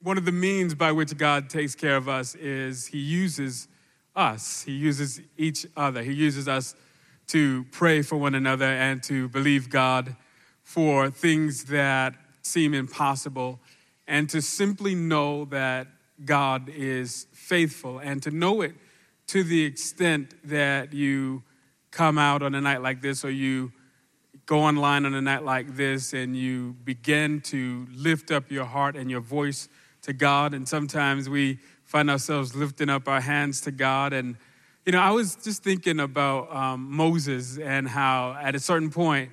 one of the means by which God takes care of us is he uses us. He uses each other. He uses us to pray for one another and to believe God for things that seem impossible, and to simply know that God is faithful, and to know it to the extent that you come out on a night like this, or you go online on a night like this, and you begin to lift up your heart and your voice to God. And sometimes we find ourselves lifting up our hands to God. And, I was just thinking about Moses, and how at a certain point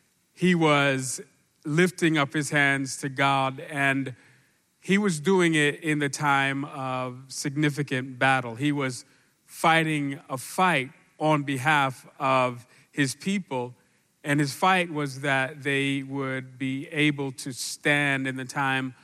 he was lifting up his hands to God, and he was doing it in the time of significant battle. He was fighting a fight on behalf of his people, and his fight was that they would be able to stand in the time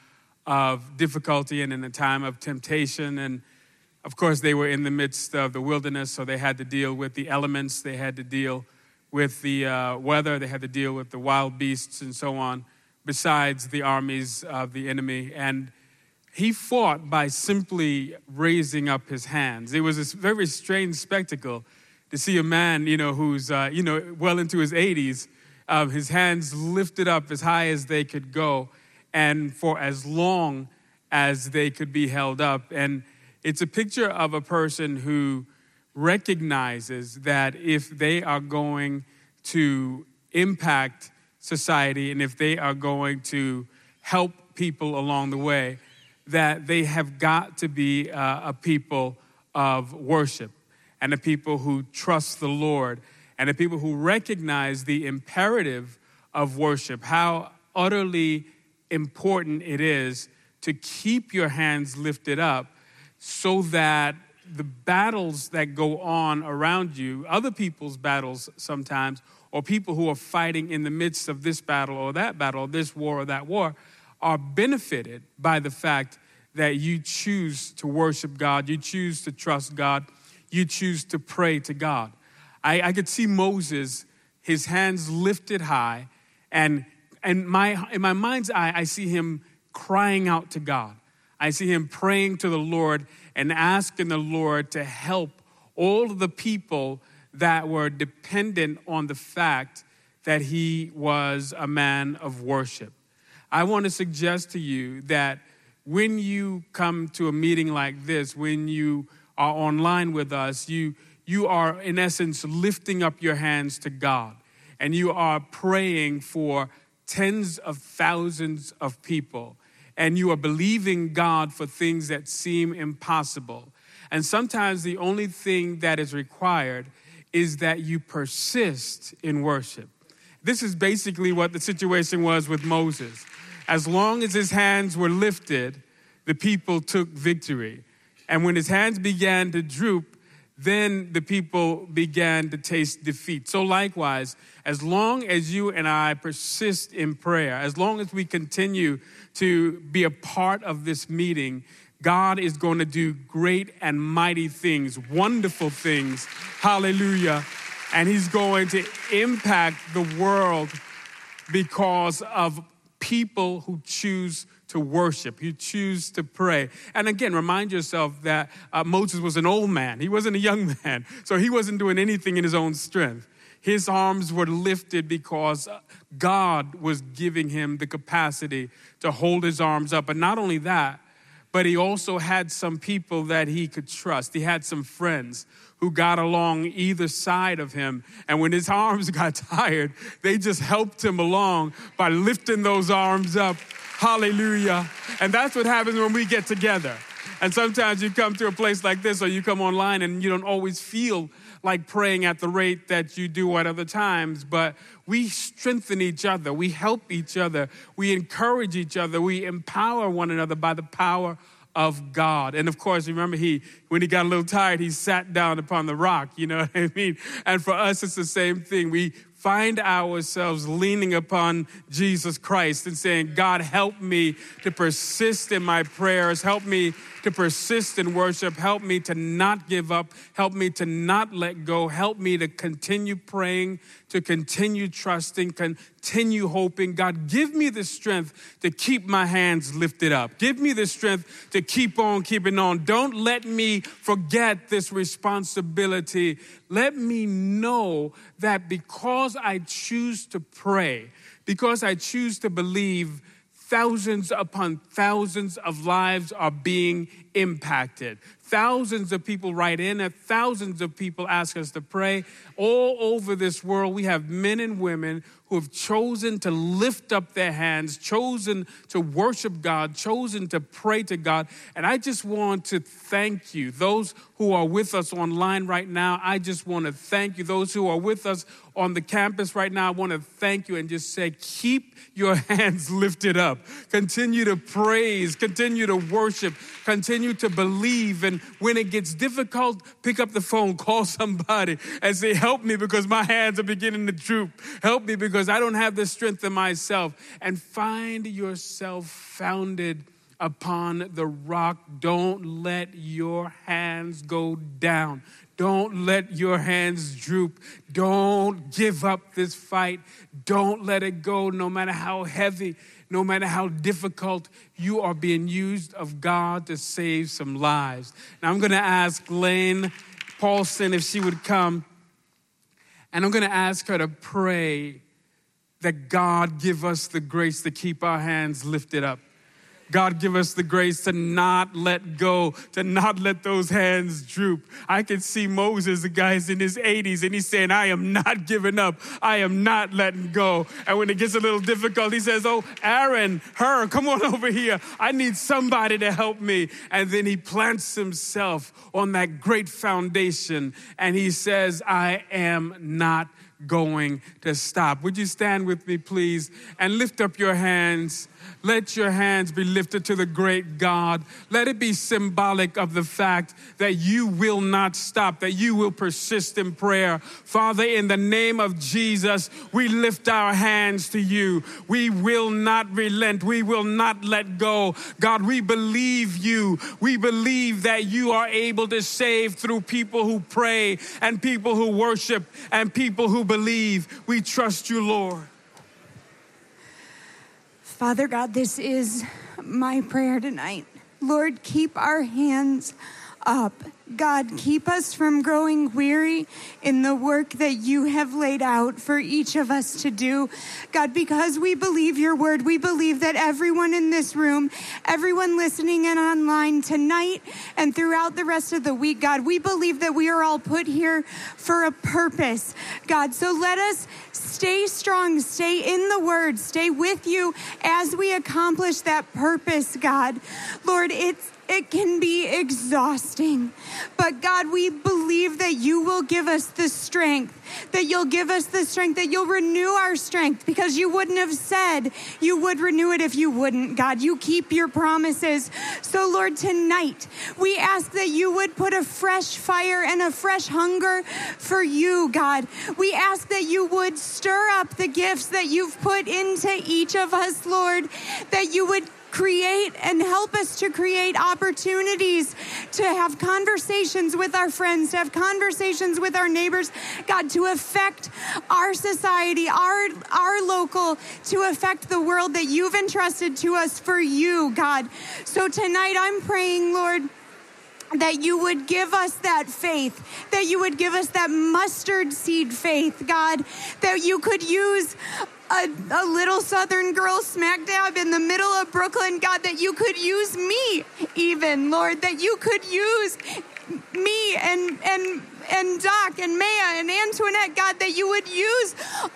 of difficulty and in the time of temptation. And of course, they were in the midst of the wilderness, so they had to deal with the elements, they had to deal with the weather, they had to deal with the wild beasts and so on, besides the armies of the enemy. And he fought by simply raising up his hands. It was a very strange spectacle to see a man, who's, well into his 80s, his hands lifted up as high as they could go and for as long as they could be held up. And it's a picture of a person who recognizes that if they are going to impact society and if they are going to help people along the way, that they have got to be a people of worship, and a people who trust the Lord, and a people who recognize the imperative of worship, how utterly important it is to keep your hands lifted up so that the battles that go on around you, other people's battles sometimes, or people who are fighting in the midst of this battle or that battle, or this war or that war, are benefited by the fact that you choose to worship God, you choose to trust God, you choose to pray to God. I could see Moses, his hands lifted high, and in my mind's eye, I see him crying out to God. I see him praying to the Lord and asking the Lord to help all of the people that were dependent on the fact that he was a man of worship. I want to suggest to you that when you come to a meeting like this, when you are online with us, you are in essence lifting up your hands to God, and you are praying for tens of thousands of people, and you are believing God for things that seem impossible. And sometimes the only thing that is required is that you persist in worship. This is basically what the situation was with Moses. As long as his hands were lifted, the people took victory. And when his hands began to droop, then the people began to taste defeat. So likewise, as long as you and I persist in prayer, as long as we continue to be a part of this meeting, God is going to do great and mighty things, wonderful things. Hallelujah. And he's going to impact the world because of people who choose to worship, who choose to pray. And again, remind yourself that Moses was an old man. He wasn't a young man. So he wasn't doing anything in his own strength. His arms were lifted because God was giving him the capacity to hold his arms up. And not only that, but he also had some people that he could trust. He had some friends who got along either side of him. And when his arms got tired, they just helped him along by lifting those arms up. Hallelujah. And that's what happens when we get together. And sometimes you come to a place like this, or you come online and you don't always feel like praying at the rate that you do at other times, but we strengthen each other, we help each other, we encourage each other, we empower one another by the power of God. And of course, remember, when he got a little tired, he sat down upon the rock, you know what I mean? And for us, it's the same thing. We find ourselves leaning upon Jesus Christ and saying, God, help me to persist in my prayers. Help me to persist in worship. Help me to not give up. Help me to not let go. Help me to continue praying to continue trusting, continue hoping. God, give me the strength to keep my hands lifted up. Give me the strength to keep on keeping on. Don't let me forget this responsibility. Let me know that because I choose to pray, because I choose to believe, thousands upon thousands of lives are being impacted. Thousands of people write in, and thousands of people ask us to pray. All over this world, we have men and women who have chosen to lift up their hands, chosen to worship God, chosen to pray to God. And I just want to thank you. Those who are with us online right now, I just want to thank you. Those who are with us on the campus right now, I want to thank you and just say, keep your hands lifted up. Continue to praise, continue to worship, continue to believe. And when it gets difficult, pick up the phone, call somebody and say, help me because my hands are beginning to droop. Help me because I don't have the strength in myself. And find yourself founded upon the rock. Don't let your hands go down. Don't let your hands droop. Don't give up this fight. Don't let it go, no matter how heavy, no matter how difficult. You are being used of God to save some lives. Now I'm going to ask Lane Paulson if she would come, and I'm going to ask her to pray that God give us the grace to keep our hands lifted up. God, give us the grace to not let go, to not let those hands droop. I can see Moses, the guy's in his 80s, and he's saying, I am not giving up. I am not letting go. And when it gets a little difficult, he says, oh, Aaron, come on over here. I need somebody to help me. And then he plants himself on that great foundation, and he says, I am not going to stop. Would you stand with me, please, and lift up your hands? Let your hands be lifted to the great God. Let it be symbolic of the fact that you will not stop, that you will persist in prayer. Father, in the name of Jesus, we lift our hands to you. We will not relent. We will not let go. God, we believe you. We believe that you are able to save through people who pray and people who worship and people who believe. We trust you, Lord. Father God, this is my prayer tonight. Lord, keep our hands up. God, keep us from growing weary in the work that you have laid out for each of us to do. God, because we believe your word, we believe that everyone in this room, everyone listening in online tonight and throughout the rest of the week, God, we believe that we are all put here for a purpose. God, so let us stay strong, stay in the word, stay with you as we accomplish that purpose, God. Lord, it can be exhausting, but God, we believe that you will give us the strength, that you'll give us the strength, that you'll renew our strength, because you wouldn't have said you would renew it if you wouldn't, God. You keep your promises. So Lord, tonight, we ask that you would put a fresh fire and a fresh hunger for you, God. We ask that you would stir up the gifts that you've put into each of us, Lord, that you would create and help us to create opportunities to have conversations with our friends, to have conversations with our neighbors, God, to affect our society, our local, to affect the world that you've entrusted to us for you, God. So tonight I'm praying, Lord, that you would give us that faith, that you would give us that mustard seed faith, God, that you could use a little southern girl smack dab in the middle of Brooklyn, God, that you could use me even, Lord, that you could use me and Doc and Maya and Antoinette, God, that you would use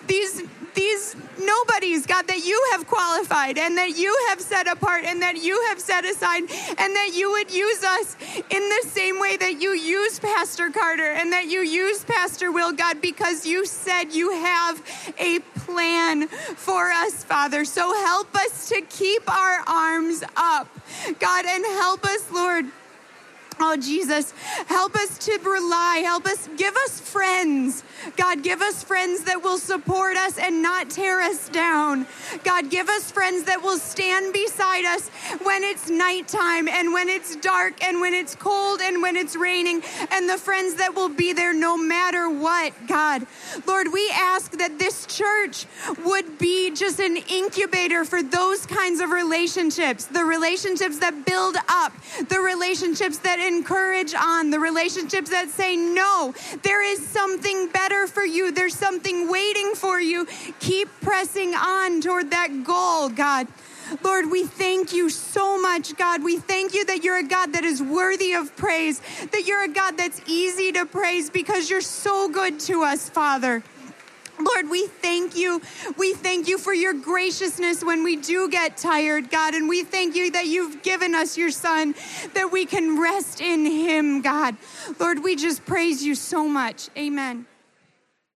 these nobodies, God, that you have qualified and that you have set apart and that you have set aside, and that you would use us in the same way that you used Pastor Carter and that you used Pastor Will, God, because you said you have a plan for us, Father. So help us to keep our arms up, God, and help us, Lord, Oh, Jesus, help us to rely. Give us friends. God, give us friends that will support us and not tear us down. God, give us friends that will stand beside us when it's nighttime and when it's dark and when it's cold and when it's raining, and the friends that will be there no matter what, God. Lord, we ask that this church would be just an incubator for those kinds of relationships, the relationships that build up, the relationships that encourage on, the relationships that say, no, there is something better for you. There's something waiting for you. Keep pressing on toward that goal, God. Lord, we thank you so much, God. We thank you that you're a God that is worthy of praise, that you're a God that's easy to praise because you're so good to us, Father. Lord, we thank you. We thank you for your graciousness when we do get tired, God. And we thank you that you've given us your Son, that we can rest in him, God. Lord, we just praise you so much. Amen.